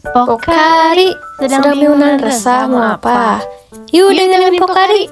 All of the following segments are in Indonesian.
Pokari sedang bingung resah mau apa? Yuk dengerin Pokari.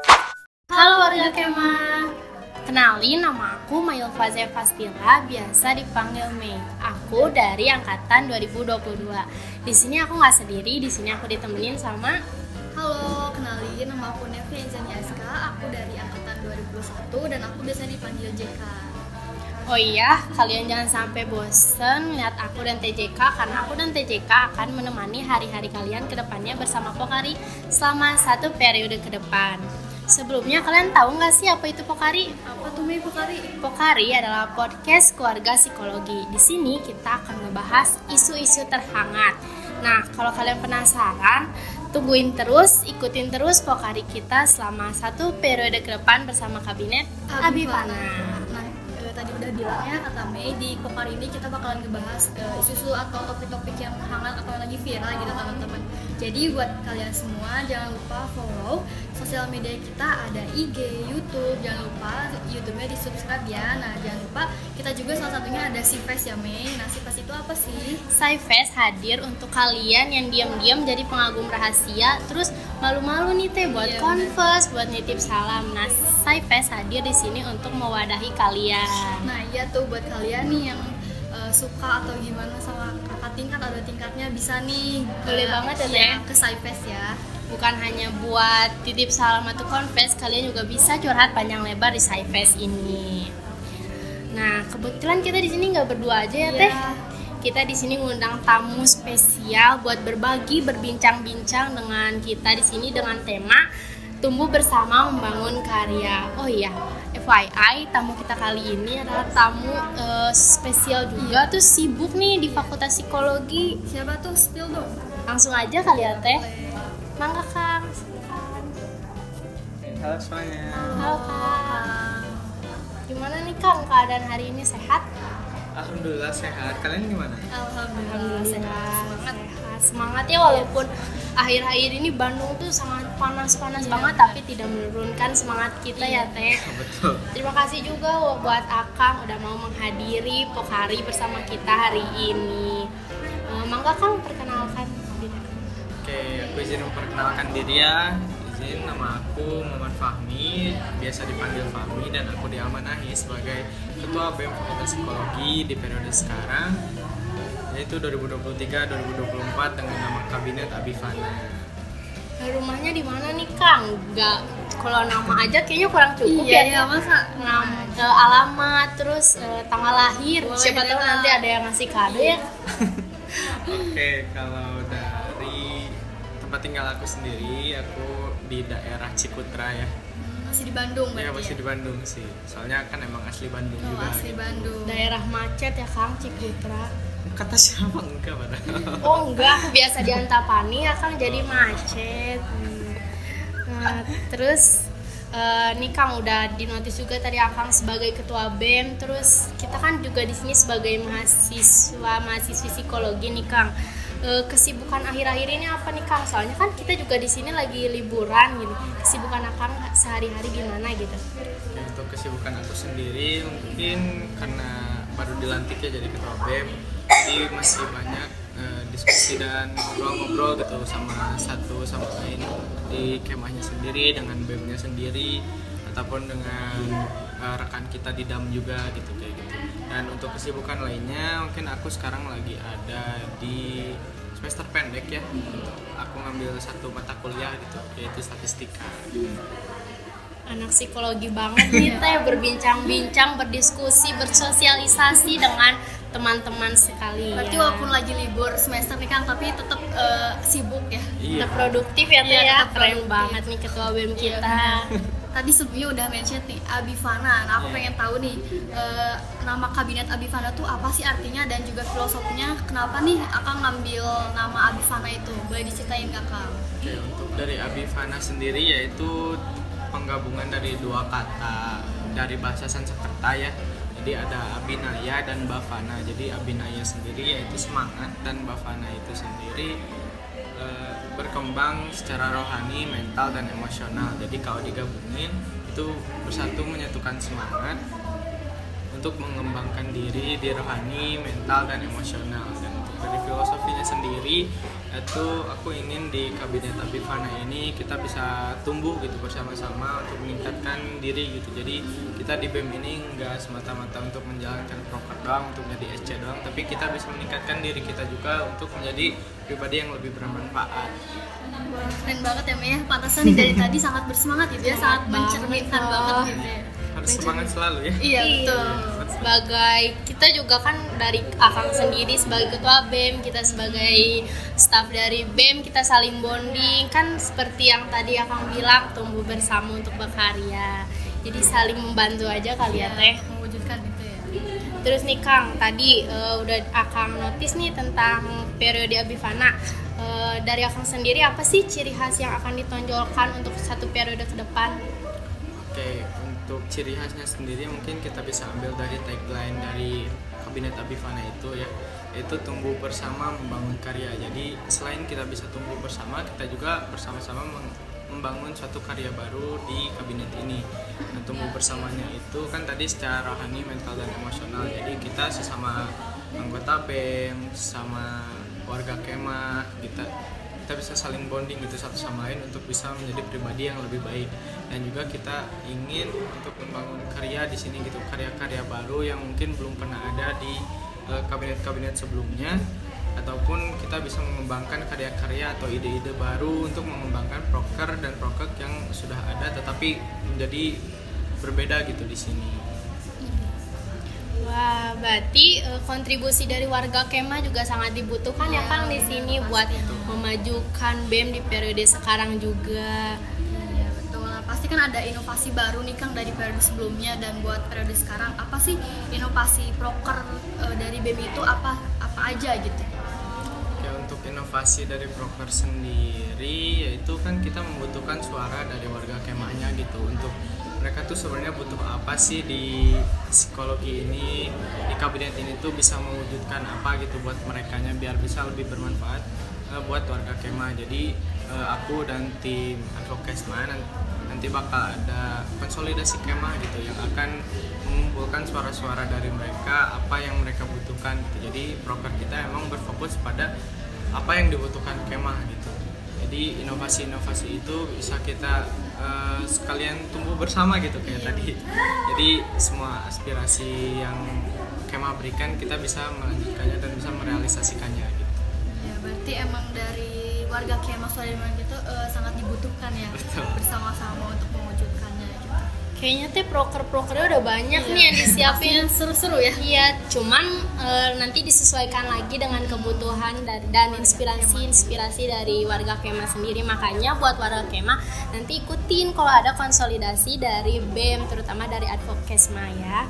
Halo warga Kemah, kenalin nama aku Mayulfa Zefastila, biasa dipanggil Mei. Aku dari angkatan 2022. Di sini aku nggak sendiri, di sini aku ditemenin sama. Halo, kenalin nama aku Nevi Enzaniaska, aku dari angkatan 2021 dan aku biasa dipanggil JK. Oh iya, kalian jangan sampai bosen lihat aku dan TJK, karena aku dan TJK akan menemani hari-hari kalian ke depannya bersama Pokari selama 1 periode ke depan. Sebelumnya kalian tahu nggak sih apa itu Pokari? Apa tuh Mei Pokari? Pokari adalah podcast keluarga psikologi. Di sini kita akan ngebahas isu-isu terhangat. Nah, kalau kalian penasaran, tungguin terus, ikutin terus Pokari kita selama 1 periode ke depan bersama Kabinet Abifana. Tadi udah bilangnya kata Mei, di Pokari ini kita bakalan ngebahas isu-isu atau topik-topik yang hangat atau yang lagi viral gitu teman-teman. Jadi buat kalian semua jangan lupa follow sosial media kita, ada IG, YouTube, jangan lupa YouTube-nya di subscribe ya. Nah jangan lupa kita juga salah satunya ada Sifes ya Mei. Nah Sifes itu apa sih? Sifes hadir untuk kalian yang diam-diam jadi pengagum rahasia, terus malu-malu nih teh buat converse, buat nitip salam. Nah Sifes hadir di sini untuk mewadahi kalian. Nah iya tuh buat kalian nih yang suka atau gimana sama kakak tingkat atau tingkatnya bisa nih boleh banget ya ke Sifes ya. Bukan hanya buat titip salam atau confess, kalian juga bisa curhat panjang lebar di Sifes ini. Nah kebetulan kita di sini nggak berdua aja ya teh. Kita di sini ngundang tamu spesial buat berbagi, berbincang-bincang dengan kita di sini dengan tema tumbuh bersama membangun karya. Oh iya, FYI, tamu kita kali ini adalah tamu spesial juga, tuh sibuk nih di Fakultas Psikologi. Siapa tuh? Spill dong. Langsung aja kali ya teh. Mangga Kang. Halo semuanya. Halo Kang. Gimana nih Kang keadaan hari ini, sehat? Alhamdulillah sehat. Kalian gimana? Alhamdulillah sehat. Semangat ya, walaupun akhir-akhir ini Bandung tuh sangat panas banget, tapi tidak menurunkan semangat kita ya teh. Betul. Terima kasih juga buat Akang udah mau menghadiri Pokari bersama kita hari ini. Mangga Kang perkenalkan diri. Oke, aku izin memperkenalkan diri ya. Izin, nama aku Muhammad Fahmi, biasa dipanggil Fahmi, dan aku diamanahi sebagai Ketua BEM Fakultas Psikologi di periode sekarang, yaitu 2023-2024 dengan nama Kabinet Abifana. Rumahnya di mana nih Kang? Enggak, kalau nama aja kayaknya kurang cukup ya. Masa nama, alamat, terus tanggal lahir. Boleh, siapa tahu nanti ada yang ngasih kado ya. Oke, kalau dari tempat tinggal aku sendiri, aku di daerah Cikutra ya. Masih di Bandung berarti. Ya masih di Bandung sih. Soalnya kan emang asli Bandung juga. Asli Bandung. Daerah macet ya Kang, Cikutra. Kata siapa enggak padahal? Oh enggak, aku biasa di Antapani ya Kang, jadi macet. Nah, terus nih Kang udah dinotis juga tadi Akang sebagai ketua BEM, terus kita kan juga di sini sebagai mahasiswi psikologi nih Kang. Kesibukan akhir-akhir ini apa nih Kang? Soalnya kan kita juga di sini lagi liburan gitu. Kesibukan Akang sehari-hari gimana gitu? Ya, untuk kesibukan aku sendiri mungkin karena baru dilantik ya jadi ketua BEM, jadi masih banyak diskusi dan ngobrol-ngobrol gitu sama satu sama lain di kemahnya sendiri, dengan BEM-nya sendiri, ataupun dengan rekan kita di DAM juga gitu kayak gitu. Dan untuk kesibukan lainnya mungkin aku sekarang lagi ada di semester pendek ya. Aku ngambil satu mata kuliah gitu, yaitu statistika. Anak psikologi banget nih teh, berbincang-bincang, berdiskusi, bersosialisasi dengan teman-teman sekalian. Berarti walaupun lagi libur semester nih Kang, tapi tetap sibuk ya. Tetap produktif ya teh Iya, ya. tetap Keren produktif. banget nih ketua BEM kita. Tadi sebelumnya udah mention nih Abifana. Nah aku pengen tahu nih nama Kabinet Abifana tuh apa sih artinya dan juga filosofinya. Kenapa nih Akang ngambil nama Abifana itu? Boleh diceritain Kakak? Oke, untuk dari Abifana sendiri yaitu penggabungan dari dua kata dari bahasa Sanskerta ya. Jadi ada Abinaya dan Bhavana. Jadi Abinaya sendiri yaitu semangat, dan Bhavana itu sendiri berkembang secara rohani, mental, dan emosional. Jadi kalau digabungin itu bersatu menyatukan semangat untuk mengembangkan diri di rohani, mental, dan emosional. Dan untuk dari filosofinya sendiri itu aku ingin di Kabinet Abifana ini kita bisa tumbuh gitu bersama-sama untuk meningkatkan diri gitu. Jadi kita di BEM ini nggak semata-mata untuk menjalankan proker doang, untuk menjadi SC doang, tapi kita bisa meningkatkan diri kita juga untuk menjadi pribadi yang lebih bermanfaat. Wah, keren banget ya Mei. Pantasan nih dari tadi sangat bersemangat gitu ya, sangat mencerminkan banget gitu ya. Harus semangat selalu ya. Iya betul. Sebagai kita juga kan dari Akang sendiri sebagai ketua BEM, kita sebagai staf dari BEM, kita saling bonding kan seperti yang tadi Akang bilang, tumbuh bersama untuk berkarya. Jadi saling membantu aja kali ya Teh. Mewujudkan itu ya. Terus nih Kang, tadi udah Akang notice nih tentang periode Abifana. Dari Akang sendiri apa sih ciri khas yang akan ditonjolkan untuk satu periode ke depan? Oke, untuk ciri khasnya sendiri mungkin kita bisa ambil dari tagline dari Kabinet Abifana itu ya, yaitu tumbuh bersama membangun karya. Jadi selain kita bisa tumbuh bersama, kita juga bersama-sama membangun suatu karya baru di kabinet ini. Nah, tumbuh bersamanya itu kan tadi secara rohani, mental, dan emosional. Jadi kita sesama anggota BEM, sama warga Kema, kita bisa saling bonding gitu satu sama lain untuk bisa menjadi pribadi yang lebih baik. Dan juga kita ingin untuk membangun karya di sini gitu, karya-karya baru yang mungkin belum pernah ada di kabinet-kabinet sebelumnya, ataupun kita bisa mengembangkan karya-karya atau ide-ide baru untuk mengembangkan proker dan prokek yang sudah ada tetapi menjadi berbeda gitu di sini. Wah, berarti kontribusi dari warga Kema juga sangat dibutuhkan ya Kang di sini buat memajukan BEM di periode sekarang juga. Iya betul. Nah, pasti kan ada inovasi baru nih Kang dari periode sebelumnya dan buat periode sekarang. Apa sih inovasi proker dari BEM itu apa aja gitu? Ya, untuk inovasi dari proker sendiri yaitu kan kita membutuhkan suara dari warga Kemahnya gitu, untuk mereka tuh sebenarnya butuh apa sih di psikologi ini, di kabinet ini tuh bisa mewujudkan apa gitu buat merekanya biar bisa lebih bermanfaat buat warga Kema. Jadi aku dan tim advokesma nanti bakal ada konsolidasi Kema gitu yang akan mengumpulkan suara-suara dari mereka, apa yang mereka butuhkan gitu. Jadi proker kita emang berfokus pada apa yang dibutuhkan Kema gitu. Jadi inovasi-inovasi itu bisa kita sekalian tumbuh bersama gitu kayak tadi. Jadi semua aspirasi yang Kema berikan kita bisa melanjutkannya dan bisa merealisasikannya gitu. Ya berarti emang dari warga Kema Sudirman itu sangat dibutuhkan ya. Betul. Bersama-sama untuk mewujudkannya gitu. Kayaknya teh proker-prokernya udah banyak nih yang disiapin. Seru-seru ya. Iya, cuman nanti disesuaikan lagi dengan kebutuhan dan inspirasi dari warga Kema sendiri. Makanya buat warga Kema nanti ikutin kalau ada konsolidasi dari BEM, terutama dari Advokesma ya.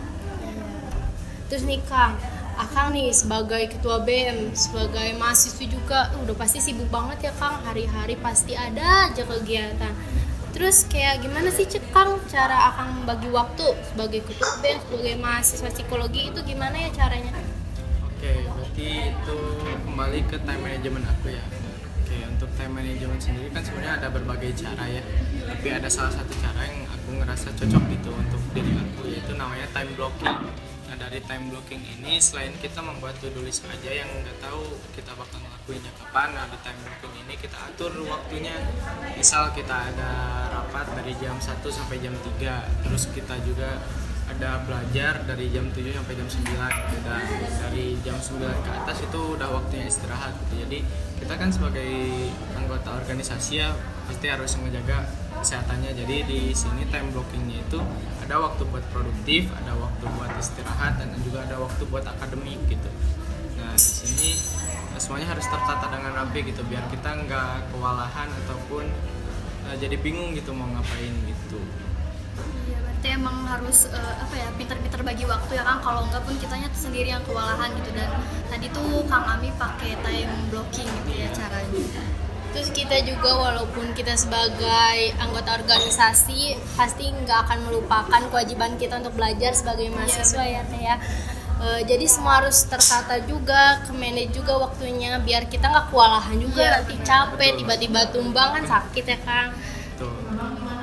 Terus nih Kang, Akang nih sebagai ketua BEM, sebagai mahasiswa juga, udah pasti sibuk banget ya Kang, hari-hari pasti ada aja kegiatan. Terus kayak gimana sih Kang cara Akang membagi waktu sebagai ketua BEM, sebagai mahasiswa psikologi itu gimana ya caranya? Oke, berarti itu kembali ke time management aku ya. Oke, untuk time management sendiri kan sebenarnya ada berbagai cara ya. Tapi ada salah satu cara yang aku ngerasa cocok gitu untuk diri aku, yaitu namanya time blocking. Nah, dari time blocking ini selain kita membuat to-do list aja yang nggak tahu kita bakal ngelakuinnya kapan, nah di time blocking ini kita atur waktunya. Misal kita ada rapat dari jam 1 sampai jam 3, terus kita juga ada belajar dari jam 7 sampai jam 9, dan dari jam 9 ke atas itu udah waktunya istirahat gitu. Jadi kita kan sebagai anggota organisasi ya pasti harus menjaga kesehatannya. Jadi di sini time blockingnya itu ada waktu buat produktif, ada waktu buat istirahat, dan juga ada waktu buat akademik gitu. Nah di sini semuanya harus tertata dengan rapi gitu biar kita nggak kewalahan ataupun jadi bingung gitu mau ngapain gitu. Iya, berarti emang harus pintar-pintar bagi waktu ya Kang. Kalau enggak pun kitanya sendiri yang kewalahan gitu. Dan tadi tuh Kang Ami pakai time blocking gitu ya caranya. Terus kita juga walaupun kita sebagai anggota organisasi pasti nggak akan melupakan kewajiban kita untuk belajar sebagai mahasiswa ya Teh ya. Jadi semua harus tertata juga, ke-manage juga waktunya biar kita nggak kewalahan juga, nanti capek, tiba-tiba tumbang kan sakit ya Kang. Betul.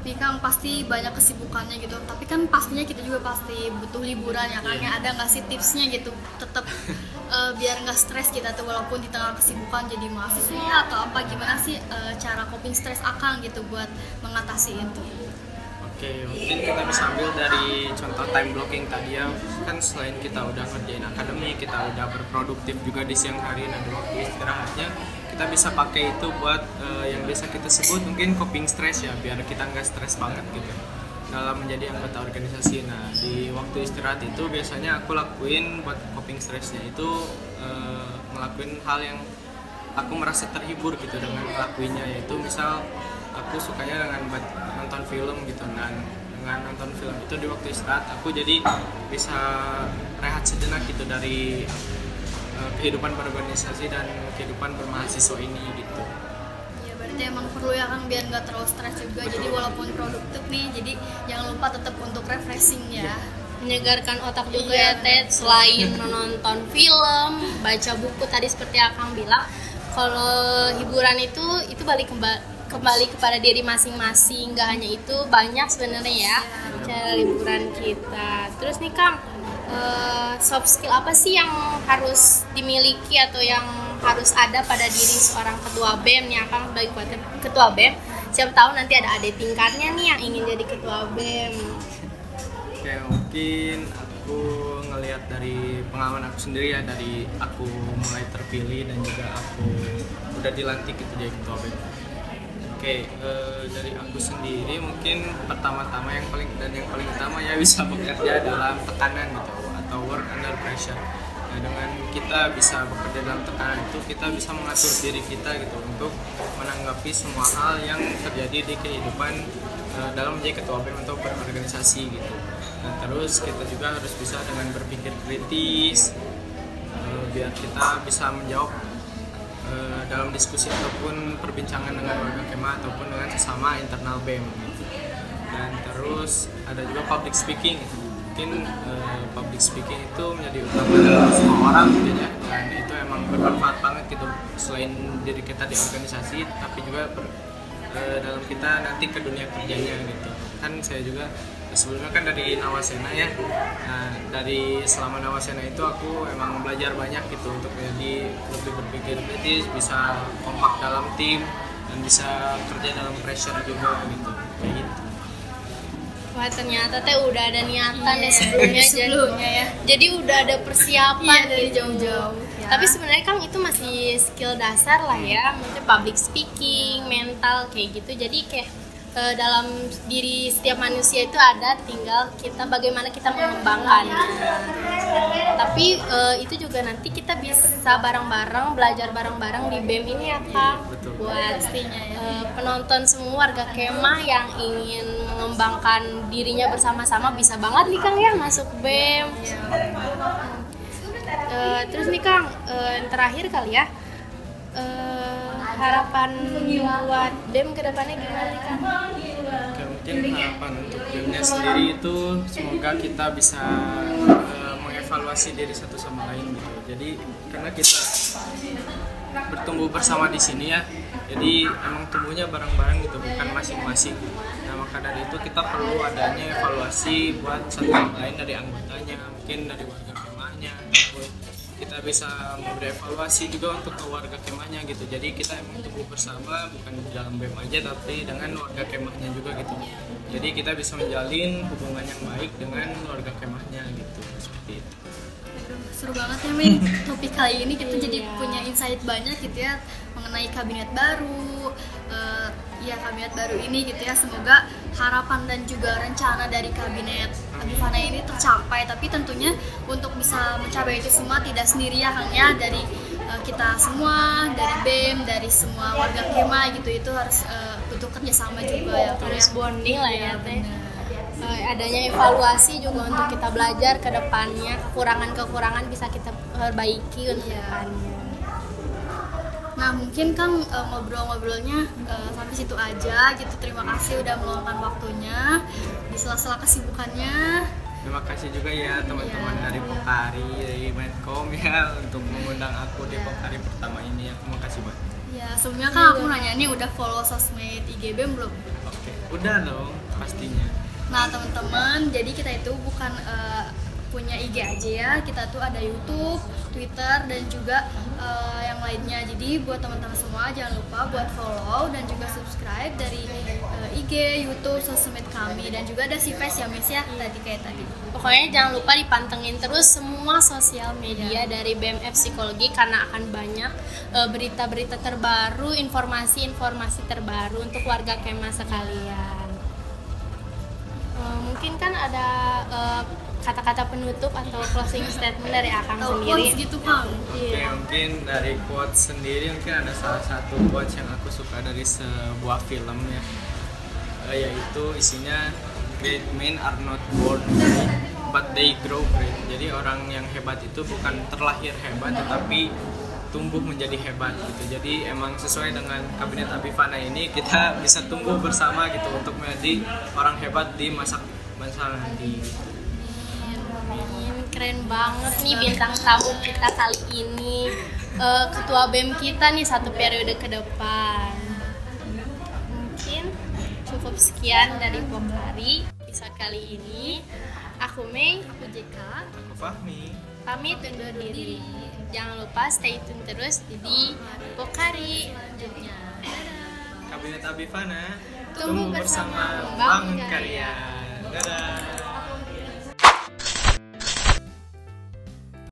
tapi kan pasti banyak kesibukannya gitu, tapi kan pastinya kita juga pasti butuh liburan ya kan. Ada nggak sih tipsnya gitu tetap biar nggak stres kita tuh walaupun di tengah kesibukan jadi mahasiswa atau apa, gimana sih cara coping stres Akang gitu buat mengatasi itu? Oke, mungkin kita bisa ambil dari contoh time blocking tadi ya. Kan selain kita udah ngerjain akademik, kita udah berproduktif juga di siang hari, nah di waktu istirahatnya kita bisa pakai itu buat yang biasa kita sebut mungkin coping stress ya, biar kita nggak stres banget gitu dalam menjadi anggota organisasi. Nah di waktu istirahat itu biasanya aku lakuin buat coping stressnya itu ngelakuin hal yang aku merasa terhibur gitu dengan ngelakuinnya, yaitu misal aku sukanya dengan nonton film gitu, dan dengan nonton film itu di waktu istirahat aku jadi bisa rehat sejenak gitu dari kehidupan berorganisasi dan kehidupan bermahasiswa ini gitu. Ya berarti emang perlu ya kan biar nggak terlalu stres juga. Betul. Jadi walaupun produktif nih, jadi jangan lupa tetap untuk refreshing ya. Menyegarkan otak juga ya Teh, selain menonton film, baca buku tadi seperti Akang bilang, kalau hiburan itu balik kembali kepada diri masing-masing, nggak hanya itu, banyak sebenarnya ya cara liburan kita. Terus nih Kang, soft skill apa sih yang harus dimiliki atau yang harus ada pada diri seorang ketua BEM nih Akang, sebagai ketua BEM? Siapa tahu nanti ada adik tingkatnya nih yang ingin jadi ketua BEM. Oke, mungkin aku ngelihat dari pengalaman aku sendiri ya, dari aku mulai terpilih dan juga aku udah dilantik gitu jadi ketua BEM. Oke, dari aku sendiri mungkin pertama-tama yang paling utama ya bisa bekerja dalam tekanan gitu, atau work under pressure. Nah, dengan kita bisa bekerja dalam tekanan itu, kita bisa mengatur diri kita gitu untuk menanggapi semua hal yang terjadi di kehidupan dalam menjadi ketua BEM atau berorganisasi gitu. Nah, terus kita juga harus bisa dengan berpikir kritis, biar kita bisa menjawab dalam diskusi ataupun perbincangan dengan warga kemah ataupun dengan sesama internal BEM gitu. Dan terus ada juga public speaking. Mungkin public speaking itu menjadi utama dalam semua orang gitu ya, dan itu emang bermanfaat banget gitu, selain diri kita di organisasi tapi juga dalam kita nanti ke dunia kerjanya gitu. Kan saya juga sebelumnya kan dari Nawasena ya. Nah, dari selama Nawasena itu aku emang belajar banyak gitu untuk menjadi lebih berpikir kritis, bisa kompak dalam tim, dan bisa kerja dalam pressure juga gitu. Kayak gitu. Wah ternyata Teh udah ada niatan deh sebelumnya ya. Jadi udah ada persiapan Dari gitu. jauh-jauh ya. Tapi sebenarnya kan itu masih skill dasar lah ya, maksudnya public speaking, mental kayak gitu. Jadi kayak dalam diri setiap manusia itu ada, tinggal kita bagaimana kita mengembangkannya. Tapi itu juga nanti kita bisa bareng-bareng, belajar bareng-bareng di BEM ini ya Kak. Betul. Buat penonton semua warga kemah yang ingin mengembangkan dirinya bersama-sama, bisa banget nih Kang ya masuk BEM. Terus nih Kang, yang terakhir kali ya, harapan buat BEM ke depannya gimana nih Kang? Oke, mungkin harapan untuk BEM-nya sendiri itu semoga kita bisa mengevaluasi diri satu sama lain gitu. Jadi karena kita bertumbuh bersama di sini ya, jadi emang tumbuhnya bareng-bareng gitu, bukan masing-masing. Nah maka dari itu kita perlu adanya evaluasi buat satu sama lain, dari anggotanya, mungkin dari warga kemahnya, ataupun kita bisa memberi evaluasi juga untuk ke warga kemahnya gitu. Jadi kita emang tumbuh bersama, bukan di dalam BEM aja tapi dengan warga kemahnya juga gitu. Jadi kita bisa menjalin hubungan yang baik dengan warga kemahnya gitu, seperti itu. Seru banget ya Min, topik kali ini kita jadi punya insight banyak gitu ya mengenai kabinet baru. Kabinet baru ini gitu ya, semoga harapan dan juga rencana dari kabinet Abifana ini tercapai. Tapi tentunya untuk bisa mencapai itu semua tidak sendiri ya Kang ya, dari kita semua, dari BEM, dari semua warga kemah gitu, itu harus butuh kerjasama juga ya. Terus bonding lah ya Teh. Adanya evaluasi juga untuk kita belajar ke depannya, kekurangan-kekurangan bisa kita perbaiki untuk depannya. Nah mungkin Kang ngobrol-ngobrolnya sampai situ aja gitu. Terima kasih udah meluangkan waktunya di sela-sela kesibukannya. Terima kasih juga ya teman-teman dari Pokari, dari Medcom ya untuk mengundang aku di Pokari pertama ini. Aku makasih banyak. Ya sebelumnya Kang aku nanya nih, udah follow sosmed IG BEM belum? Oke. Udah dong pastinya. Nah teman-teman, jadi kita itu bukan punya IG aja ya, kita tuh ada YouTube, Twitter, dan juga yang lainnya. Jadi buat teman-teman semua jangan lupa buat follow dan juga subscribe dari IG, YouTube, sosmed kami, dan juga ada Cfest ya Miss ya tadi kayak tadi. Pokoknya jangan lupa dipantengin terus semua sosial media dari BMF Psikologi karena akan banyak berita-berita terbaru, informasi-informasi terbaru untuk warga Kema sekalian. Mungkin kan ada kata-kata penutup atau closing statement dari Akang sendiri. Gitu Kang. Oke, mungkin dari quotes sendiri mungkin ada salah satu quotes yang aku suka dari sebuah film ya, yaitu isinya great men are not born great but they grow great. Jadi orang yang hebat itu bukan terlahir hebat tetapi tumbuh menjadi hebat gitu. Jadi emang sesuai dengan Kabinet Abifana ini kita bisa tumbuh bersama gitu untuk menjadi orang hebat di masa nanti. Keren banget nih bintang tamu kita kali ini, ketua BEM kita nih 1 periode ke depan. Mungkin cukup sekian dari Pokari episode kali ini. Aku Mei, Aku JK. Aku Fahmi. pamit undur diri. Jangan lupa stay tune terus di Pokari. Selanjutnya. Kabinet Abifana Tumbuh bersama, bangun bangun karya. Dadah.